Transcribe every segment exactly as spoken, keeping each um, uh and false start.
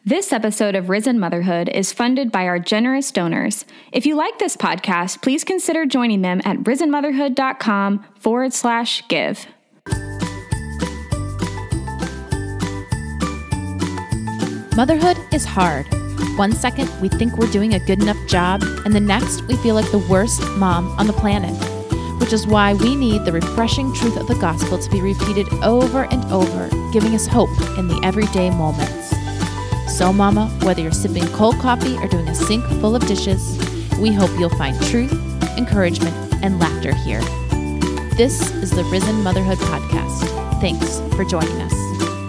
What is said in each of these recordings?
This episode of Risen Motherhood is funded by our generous donors. If you like this podcast, please consider joining them at risenmotherhood.com forward slash give. Motherhood is hard. One second, we think we're doing a good enough job, and the next, we feel like the worst mom on the planet, which is why we need the refreshing truth of the gospel to be repeated over and over, giving us hope in the everyday moments. So, Mama, whether you're sipping cold coffee or doing a sink full of dishes, we hope you'll find truth, encouragement, and laughter here. This is the Risen Motherhood Podcast. Thanks for joining us.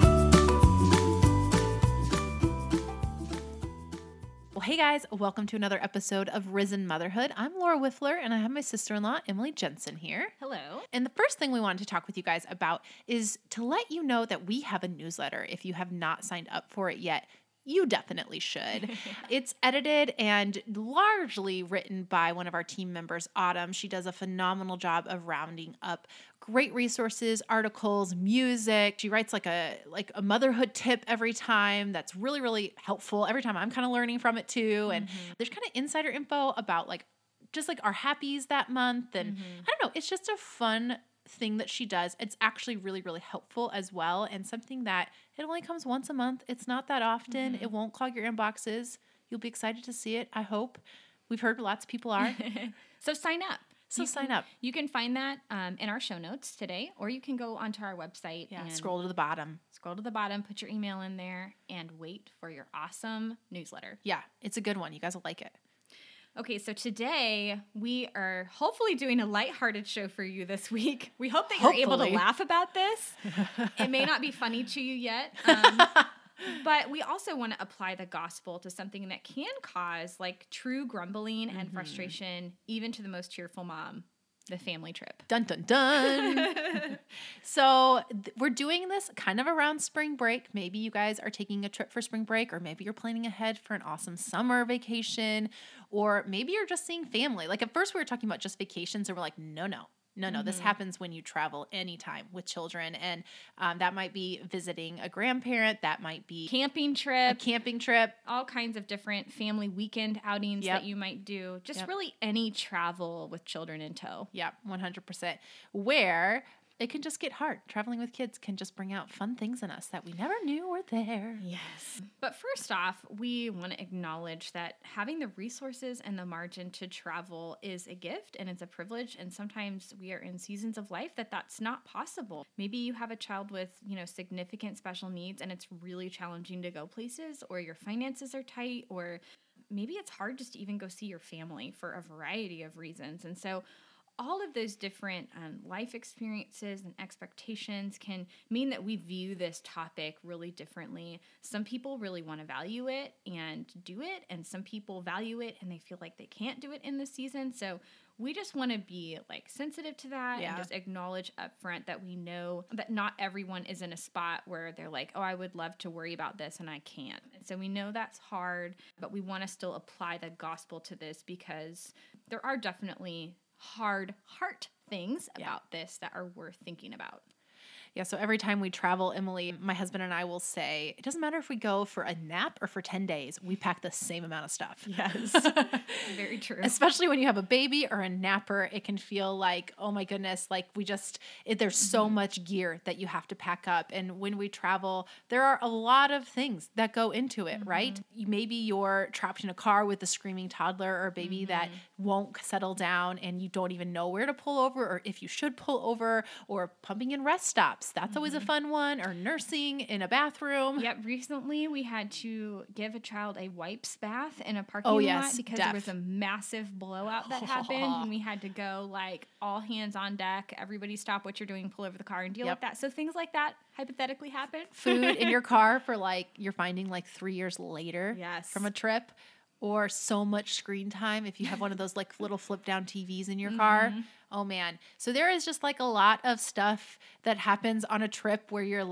Well, hey guys, welcome to another episode of Risen Motherhood. I'm Laura Wiffler, and I have my sister-in-law, Emily Jensen, here. Hello. And the first thing we wanted to talk with you guys about is to let you know that we have a newsletter. If you have not signed up for it yet, you definitely should. It's edited and largely written by one of our team members, Autumn. She does a phenomenal job of rounding up great resources, articles, music. She writes like a like a motherhood tip every time that's really, really helpful. Every time I'm kind of learning from it too. And mm-hmm. there's kind of insider info about like just like our happies that month. And mm-hmm. I don't know, it's just a fun thing that she does. It's actually really, really helpful as well, and something that it only comes once a month. It's not that often. Mm-hmm. It won't clog your inboxes. You'll be excited to see it, I hope. We've heard lots of people are. So sign up. So you sign can, up. You can find that um, in our show notes today, or you can go onto our website yeah, and scroll to the bottom. Scroll to the bottom, put your email in there, and wait for your awesome newsletter. Yeah, it's a good one. You guys will like it. Okay, so today we are hopefully doing a lighthearted show for you this week. We hope that you're hopefully. able to laugh about this. It may not be funny to you yet, um, but we also want to apply the gospel to something that can cause like true grumbling and mm-hmm. frustration, even to the most cheerful mom. The family trip. Dun, dun, dun. So th- we're doing this kind of around spring break. Maybe you guys are taking a trip for spring break, or maybe you're planning ahead for an awesome summer vacation, or maybe you're just seeing family. Like at first we were talking about just vacations, and we're like, no, no. No, no, mm-hmm. this happens when you travel anytime with children. And um, that might be visiting a grandparent. That might be camping trip, a camping trip, all kinds of different family weekend outings yep. that you might do. Just yep. really any travel with children in tow. Yeah, one hundred percent. Where it can just get hard. Traveling with kids can just bring out fun things in us that we never knew were there. Yes. But first off, we want to acknowledge that having the resources and the margin to travel is a gift and it's a privilege. And sometimes we are in seasons of life that that's not possible. Maybe you have a child with, you know, significant special needs and it's really challenging to go places, or your finances are tight, or maybe it's hard just to even go see your family for a variety of reasons. And so all of those different um, life experiences and expectations can mean that we view this topic really differently. Some people really want to value it and do it, and some people value it and they feel like they can't do it in this season. So we just want to be like sensitive to that yeah. and just acknowledge up front that we know that not everyone is in a spot where they're like, oh, I would love to worry about this and I can't. And so we know that's hard, but we want to still apply the gospel to this because there are definitely hard heart things yeah. about this that are worth thinking about. Yeah, so every time we travel, Emily, my husband and I will say, it doesn't matter if we go for a nap or for ten days, we pack the same amount of stuff. Yes, very true. Especially when you have a baby or a napper, it can feel like, oh my goodness, like we just, it, there's mm-hmm. so much gear that you have to pack up. And when we travel, there are a lot of things that go into it, mm-hmm. right? You, maybe you're trapped in a car with a screaming toddler or a baby mm-hmm. that won't settle down and you don't even know where to pull over or if you should pull over, or pumping in rest stops. That's mm-hmm. always a fun one, or nursing in a bathroom. Yep. Recently, we had to give a child a wipes bath in a parking oh, lot yes, because def. there was a massive blowout that happened, and we had to go like all hands on deck. Everybody stop what you're doing, pull over the car, and deal yep. with that. So things like that hypothetically happen. Food in your car for like you're finding like three years later yes. from a trip. Or so much screen time if you have one of those like little flip down T Vs in your car. Mm-hmm. Oh man. So there is just like a lot of stuff that happens on a trip where you're like,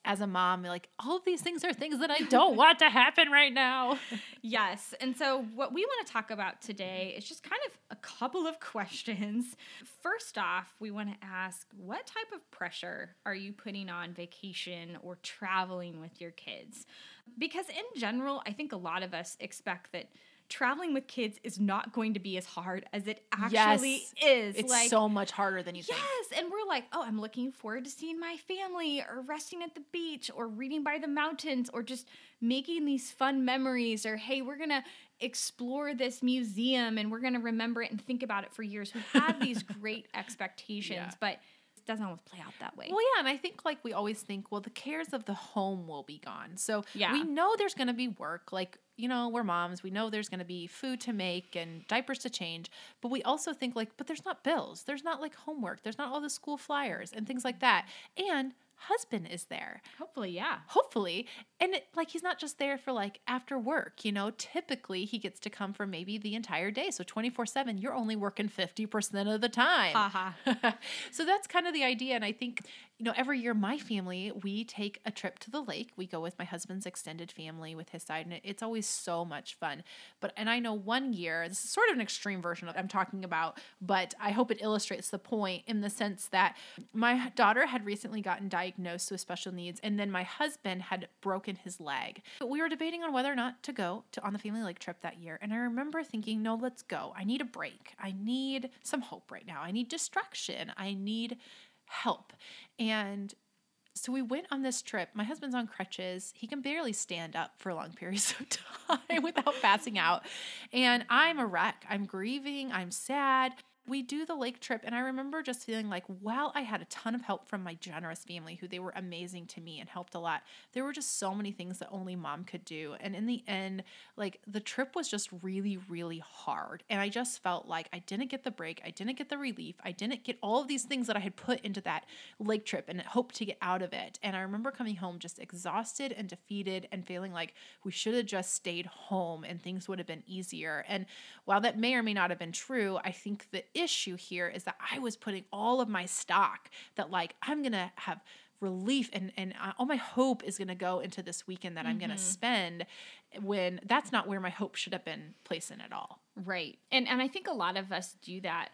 as a mom, like, all of these things are things that I don't want to happen right now. Yes. And so what we want to talk about today is just kind of a couple of questions. First off, we want to ask, what type of pressure are you putting on vacation or traveling with your kids? Because in general, I think a lot of us expect that traveling with kids is not going to be as hard as it actually yes, is. It's like, so much harder than you yes, think. Yes, and we're like, oh, I'm looking forward to seeing my family or resting at the beach or reading by the mountains or just making these fun memories, or hey, we're going to explore this museum and we're going to remember it and think about it for years. We have these great expectations, yeah. but it doesn't always play out that way. Well, yeah, and I think like we always think, well, the cares of the home will be gone. So yeah. we know there's going to be work, like, you know, we're moms. We know there's going to be food to make and diapers to change. But we also think like, but there's not bills. There's not like homework. There's not all the school flyers and things like that. And husband is there. Hopefully, yeah. Hopefully. And it, like, he's not just there for like after work, you know, typically he gets to come for maybe the entire day. So twenty-four seven, you're only working fifty percent of the time. Uh-huh. So that's kind of the idea. And I think, you know, every year my family, we take a trip to the lake. We go with my husband's extended family with his side, and it, it's always so much fun. But, and I know one year, this is sort of an extreme version of what I'm talking about, but I hope it illustrates the point in the sense that my daughter had recently gotten diagnosed with special needs, and then my husband had broken his leg. We were debating on whether or not to go to on the family lake trip that year. And I remember thinking, no, let's go. I need a break. I need some hope right now. I need distraction. I need help. And so we went on this trip. My husband's on crutches. He can barely stand up for long periods of time without passing out. And I'm a wreck. I'm grieving. I'm sad. We do the lake trip, and I remember just feeling like, while I had a ton of help from my generous family, who they were amazing to me and helped a lot, there were just so many things that only mom could do. And in the end, like, the trip was just really, really hard. And I just felt like I didn't get the break. I didn't get the relief. I didn't get all of these things that I had put into that lake trip and hoped to get out of it. And I remember coming home just exhausted and defeated and feeling like we should have just stayed home and things would have been easier. And while that may or may not have been true, I think that issue here is that I was putting all of my stock that like I'm going to have relief and, and all my hope is going to go into this weekend that mm-hmm. I'm going to spend, when that's not where my hope should have been placed in at all. Right. And and I think a lot of us do that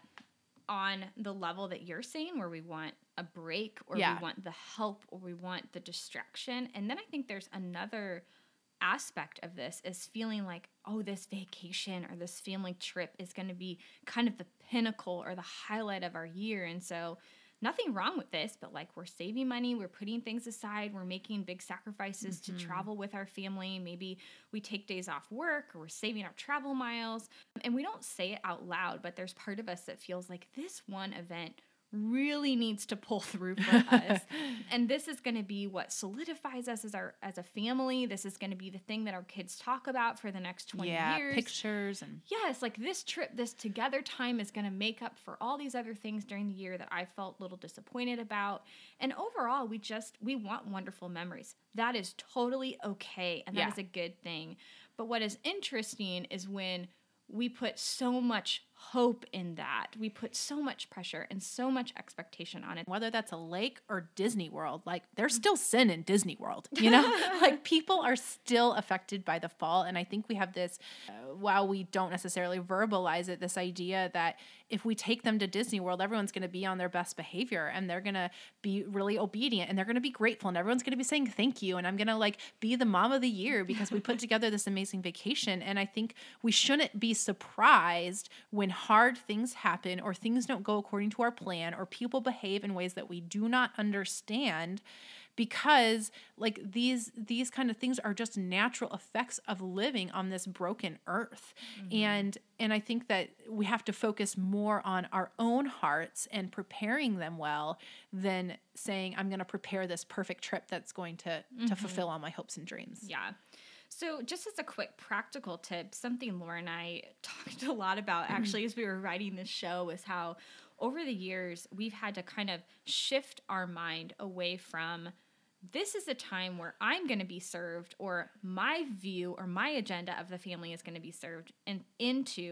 on the level that you're saying, where we want a break or yeah. we want the help or we want the distraction. And then I think there's another aspect of this is feeling like, oh, this vacation or this family trip is going to be kind of the pinnacle or the highlight of our year. And so nothing wrong with this, but like we're saving money, we're putting things aside, we're making big sacrifices mm-hmm. to travel with our family. Maybe we take days off work or we're saving our travel miles. And we don't say it out loud, but there's part of us that feels like this one event really needs to pull through for us. And this is going to be what solidifies us as our as a family. This is going to be the thing that our kids talk about for the next twenty yeah, years. Pictures and yes, like this trip, this together time is going to make up for all these other things during the year that I felt a little disappointed about. And overall, we just we want wonderful memories. That is totally okay, and that yeah. is a good thing. But what is interesting is when we put so much hope in that. We put so much pressure and so much expectation on it. Whether that's a lake or Disney World, like there's still sin in Disney World, you know? Like people are still affected by the fall. And I think we have this, uh, while we don't necessarily verbalize it, this idea that if we take them to Disney World, everyone's going to be on their best behavior and they're going to be really obedient and they're going to be grateful and everyone's going to be saying thank you. And I'm going to like be the mom of the year because we put together this amazing vacation. And I think we shouldn't be surprised when hard things happen or things don't go according to our plan or people behave in ways that we do not understand, because like these these kind of things are just natural effects of living on this broken earth. Mm-hmm. And and I think that we have to focus more on our own hearts and preparing them well than saying I'm going to prepare this perfect trip that's going to mm-hmm. to fulfill all my hopes and dreams. Yeah. So just as a quick practical tip, something Laura and I talked a lot about actually as we were writing this show was how over the years we've had to kind of shift our mind away from this is a time where I'm going to be served or my view or my agenda of the family is going to be served and into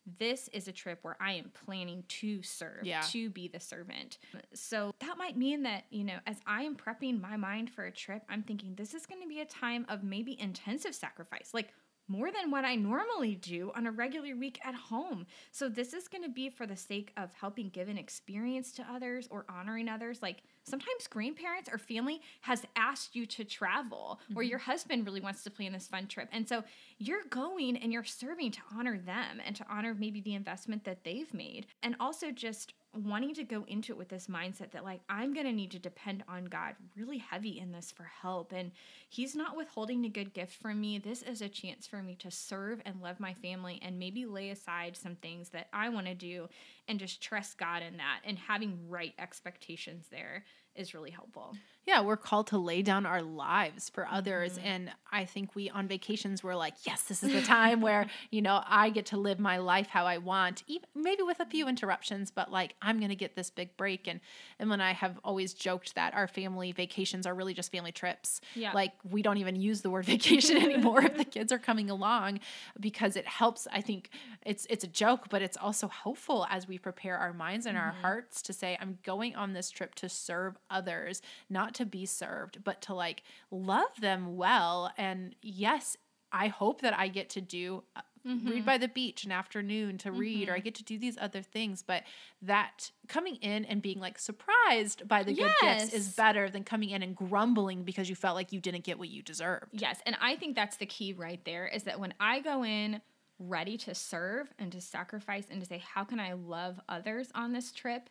this is a trip where I am planning to serve, Yeah. to be the servant. So that might mean that, you know, as I am prepping my mind for a trip, I'm thinking this is going to be a time of maybe intensive sacrifice, like more than what I normally do on a regular week at home. So this is going to be for the sake of helping give an experience to others or honoring others. Like sometimes grandparents or family has asked you to travel, mm-hmm. or your husband really wants to plan this fun trip. And so you're going and you're serving to honor them and to honor maybe the investment that they've made. And also just wanting to go into it with this mindset that like, I'm going to need to depend on God really heavy in this for help. And he's not withholding a good gift from me. This is a chance for me to serve and love my family and maybe lay aside some things that I want to do and just trust God in that. And having right expectations there is really helpful. Yeah, we're called to lay down our lives for others. Mm-hmm. And I think we, on vacations, we're like, yes, this is the time where, you know, I get to live my life how I want, even maybe with a few interruptions, but like, I'm going to get this big break. And, and when I have always joked that our family vacations are really just family trips. Yeah. Like we don't even use the word vacation anymore if the kids are coming along, because it helps. I think it's, it's a joke, but it's also helpful as we prepare our minds and mm-hmm. our hearts to say, I'm going on this trip to serve others, not to be served, but to like love them well. And yes, I hope that I get to do uh, mm-hmm. read by the beach an afternoon to mm-hmm. read, or I get to do these other things, but that coming in and being like surprised by the yes. good gifts is better than coming in and grumbling because you felt like you didn't get what you deserved. Yes. And I think that's the key right there, is that when I go in ready to serve and to sacrifice and to say, how can I love others on this trip?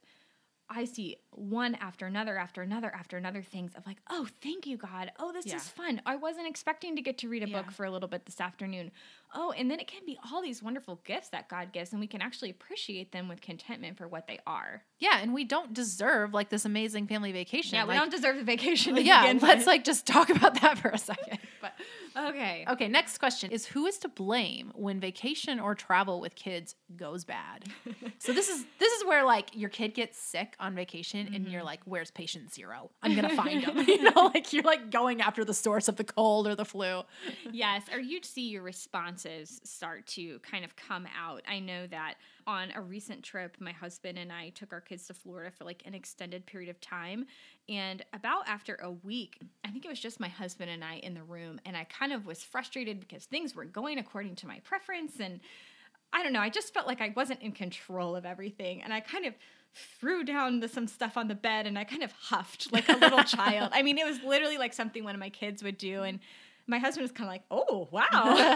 I see one after another, after another, after another things of like, oh, thank you, God. Oh, this yeah. is fun. I wasn't expecting to get to read a yeah. book for a little bit this afternoon. Oh, and then it can be all these wonderful gifts that God gives, and we can actually appreciate them with contentment for what they are. Yeah, and we don't deserve like this amazing family vacation. Yeah, we like, don't deserve the vacation. To yeah, begin let's with. like just talk about that for a second. But okay. Okay, next question is, who is to blame when vacation or travel with kids goes bad? So this is this is where like your kid gets sick on vacation mm-hmm. and you're like, where's patient zero? I'm going to find them. You know, like you're like going after the source of the cold or the flu. Yes, or you'd see your responses start to kind of come out. I know that on a recent trip, my husband and I took our kids to Florida for like an extended period of time. And about after a week, I think it was just my husband and I in the room. And I kind of was frustrated because things were going according to my preference. And I don't know, I just felt like I wasn't in control of everything. And I kind of threw down the, some stuff on the bed and I kind of huffed like a little child. I mean, it was literally like something one of my kids would do. And my husband was kind of like, oh, wow.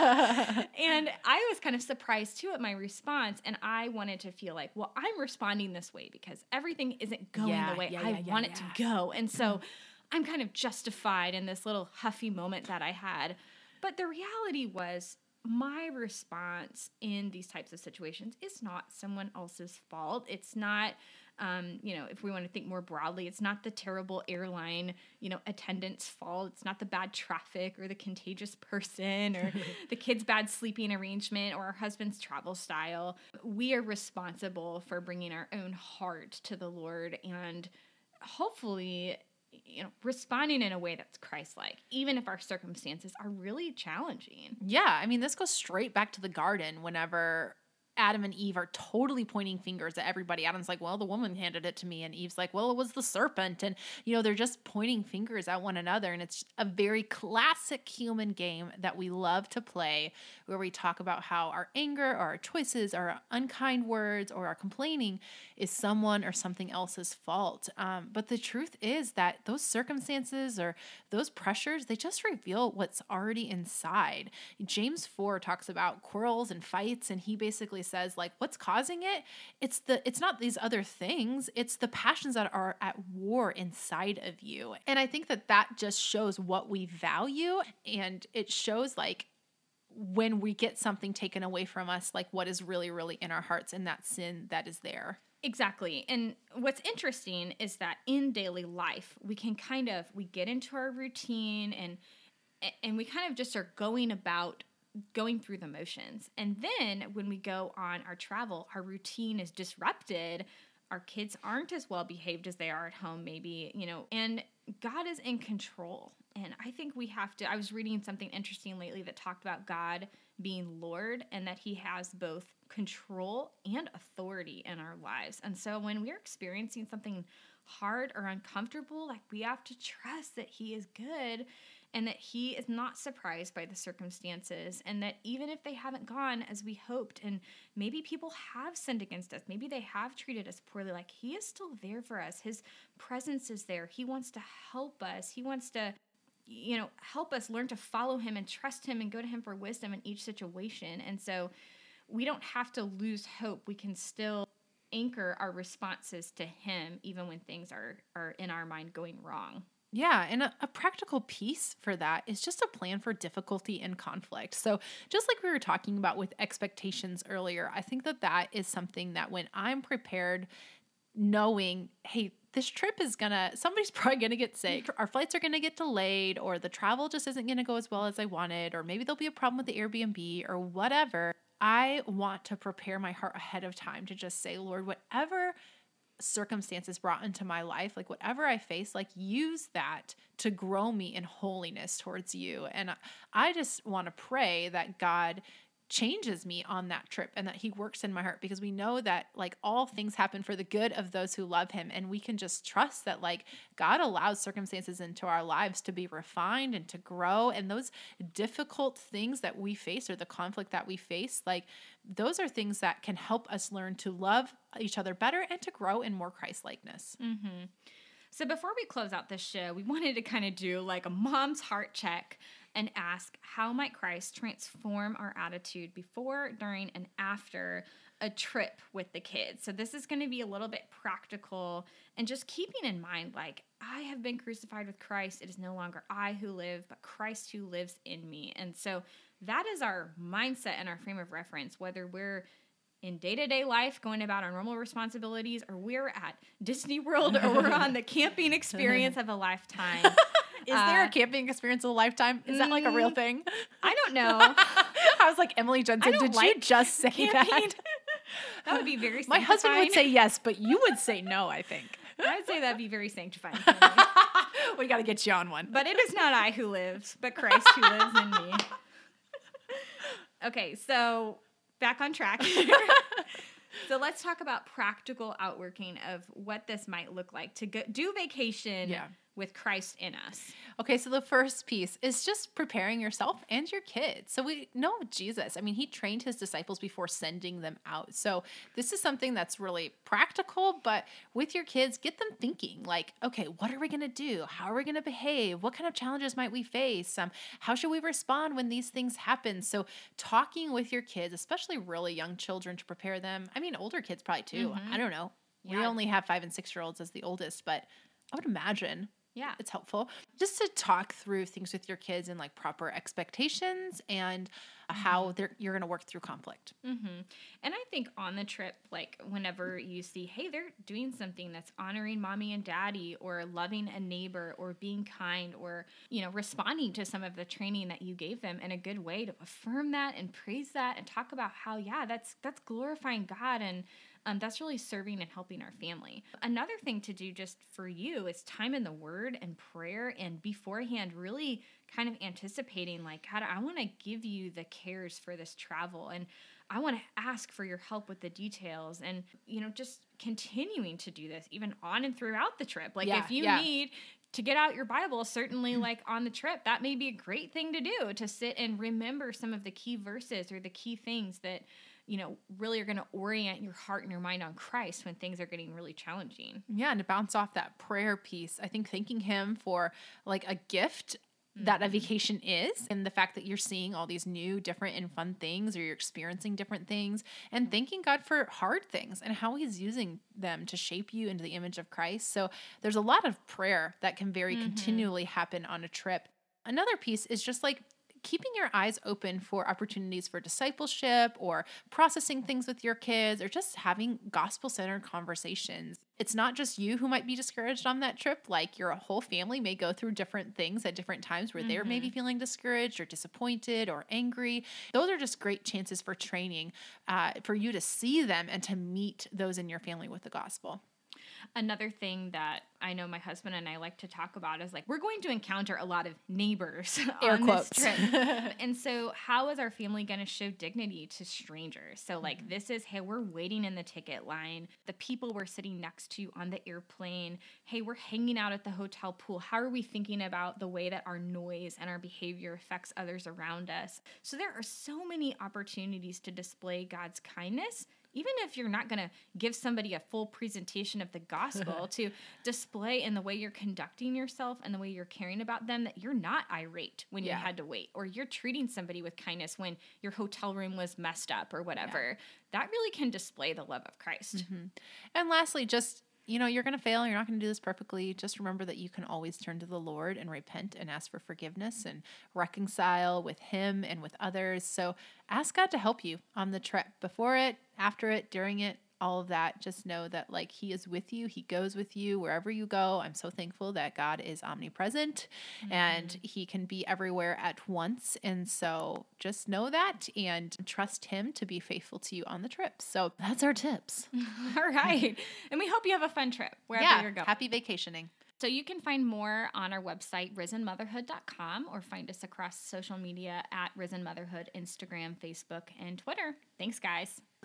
And I was kind of surprised too at my response. And I wanted to feel like, well, I'm responding this way because everything isn't going yeah, the way yeah, I yeah, want yeah, it yeah. to go. And so I'm kind of justified in this little huffy moment that I had. But the reality was, my response in these types of situations is not someone else's fault. It's not, um, you know, if we want to think more broadly, it's not the terrible airline, you know, attendant's fault. It's not the bad traffic or the contagious person or the kid's bad sleeping arrangement or our husband's travel style. We are responsible for bringing our own heart to the Lord and hopefully, you know, responding in a way that's Christ-like, even if our circumstances are really challenging. Yeah. I mean, this goes straight back to the garden whenever Adam and Eve are totally pointing fingers at everybody. Adam's like, well, the woman handed it to me. And Eve's like, well, it was the serpent. And, you know, they're just pointing fingers at one another. And it's a very classic human game that we love to play, where we talk about how our anger or our choices or our unkind words or our complaining is someone or something else's fault. Um, but the truth is that those circumstances or those pressures, they just reveal what's already inside. James four talks about quarrels and fights, and he basically says, like, what's causing it? It's the it's not these other things. It's the passions that are at war inside of you. And I think that that just shows what we value, and it shows like when we get something taken away from us, like what is really, really in our hearts and that sin that is there. Exactly. And what's interesting is that in daily life, we can kind of, we get into our routine and and we kind of just are going about going through the motions. And then when we go on our travel, our routine is disrupted. Our kids aren't as well behaved as they are at home, maybe, you know, and God is in control. And I think we have to, I was reading something interesting lately that talked about God being Lord and that he has both control and authority in our lives. And so when we're experiencing something hard or uncomfortable, like we have to trust that he is good and that he is not surprised by the circumstances, and that even if they haven't gone as we hoped, and maybe people have sinned against us, maybe they have treated us poorly, like he is still there for us. His presence is there. He wants to help us. He wants to, you know, help us learn to follow him and trust him and go to him for wisdom in each situation. And so we don't have to lose hope. We can still anchor our responses to him even when things are, are in our mind going wrong. Yeah, and a, a practical piece for that is just a plan for difficulty and conflict. So just like we were talking about with expectations earlier, I think that that is something that when I'm prepared, knowing, hey, this trip is gonna, somebody's probably gonna get sick, our flights are gonna get delayed, or the travel just isn't gonna go as well as I wanted, or maybe there'll be a problem with the Airbnb or whatever. I want to prepare my heart ahead of time to just say, Lord, whatever circumstances brought into my life, like whatever I face, like use that to grow me in holiness towards you. And I just want to pray that God changes me on that trip and that he works in my heart, because we know that like all things happen for the good of those who love him. And we can just trust that like God allows circumstances into our lives to be refined and to grow. And those difficult things that we face, or the conflict that we face, like those are things that can help us learn to love each other better and to grow in more Christ-likeness. Mm-hmm. So before we close out this show, we wanted to kind of do like a mom's heart check and ask, how might Christ transform our attitude before, during, and after a trip with the kids? So this is going to be a little bit practical, and just keeping in mind, like, I have been crucified with Christ. It is no longer I who live, but Christ who lives in me. And so that is our mindset and our frame of reference, whether we're in day-to-day life going about our normal responsibilities, or we're at Disney World, or we're on the camping experience of a lifetime. Is uh, there a camping experience of a lifetime? Is that like a real thing? I don't know. I was like, Emily Jensen, did like you just say camping. that? That would be very sanctifying. My husband would say yes, but you would say no, I think. I'd say that'd be very sanctifying. We got to get you on one. But it is not I who lives, but Christ who lives in me. Okay, so back on track here. So let's talk about practical outworking of what this might look like to go, do vacation yeah. with Christ in us. Okay, so the first piece is just preparing yourself and your kids. So we know Jesus. I mean, he trained his disciples before sending them out. So this is something that's really practical, but with your kids, get them thinking like, okay, what are we going to do? How are we going to behave? What kind of challenges might we face? Um, how should we respond when these things happen? So talking with your kids, especially really young children, to prepare them. I mean, older kids probably too. Mm-hmm. I don't know. Yeah. We only have five and six year olds as the oldest, but I would imagine yeah, it's helpful just to talk through things with your kids and like proper expectations and mm-hmm. how they're, you're going to work through conflict. Mm-hmm. And I think on the trip, like whenever you see, hey, they're doing something that's honoring mommy and daddy, or loving a neighbor, or being kind, or, you know, responding to some of the training that you gave them in a good way, to affirm that and praise that and talk about how, yeah, that's, that's glorifying God, and Um, that's really serving and helping our family. Another thing to do just for you is time in the Word and prayer, and beforehand really kind of anticipating like, God, I want to give you the cares for this travel, and I want to ask for your help with the details, and, you know, just continuing to do this even on and throughout the trip. Like yeah, if you yeah. need to get out your Bible, certainly like on the trip, that may be a great thing to do, to sit and remember some of the key verses or the key things that, you know, really are going to orient your heart and your mind on Christ when things are getting really challenging. Yeah. And to bounce off that prayer piece, I think thanking him for like a gift mm-hmm. that a vacation is, and the fact that you're seeing all these new, different and fun things, or you're experiencing different things, and thanking God for hard things and how he's using them to shape you into the image of Christ. So there's a lot of prayer that can very mm-hmm. continually happen on a trip. Another piece is just like keeping your eyes open for opportunities for discipleship, or processing things with your kids, or just having gospel-centered conversations. It's not just you who might be discouraged on that trip. Like your whole family may go through different things at different times where mm-hmm. they're maybe feeling discouraged or disappointed or angry. Those are just great chances for training, uh, for you to see them and to meet those in your family with the gospel. Another thing that I know my husband and I like to talk about is like, we're going to encounter a lot of neighbors Air on quotes. this trip. And so how is our family going to show dignity to strangers? So like, mm-hmm. this is, hey, we're waiting in the ticket line. The people we're sitting next to on the airplane. Hey, we're hanging out at the hotel pool. How are we thinking about the way that our noise and our behavior affects others around us? So there are so many opportunities to display God's kindness, even if you're not going to give somebody a full presentation of the gospel, to display in the way you're conducting yourself and the way you're caring about them that you're not irate when yeah. you had to wait, or you're treating somebody with kindness when your hotel room was messed up or whatever. Yeah. That really can display the love of Christ. Mm-hmm. And lastly, just, you know, you're going to fail. You're not going to do this perfectly. Just remember that you can always turn to the Lord and repent and ask for forgiveness and reconcile with Him and with others. So ask God to help you on the trip, before it, after it, during it, all of that. Just know that like He is with you. He goes with you wherever you go. I'm so thankful that God is omnipresent mm-hmm. and He can be everywhere at once. And so just know that and trust Him to be faithful to you on the trip. So that's our tips. All right. And we hope you have a fun trip wherever yeah, you're going. Happy vacationing. So you can find more on our website, risen motherhood dot com, or find us across social media at Risen Motherhood, Instagram, Facebook, and Twitter. Thanks, guys.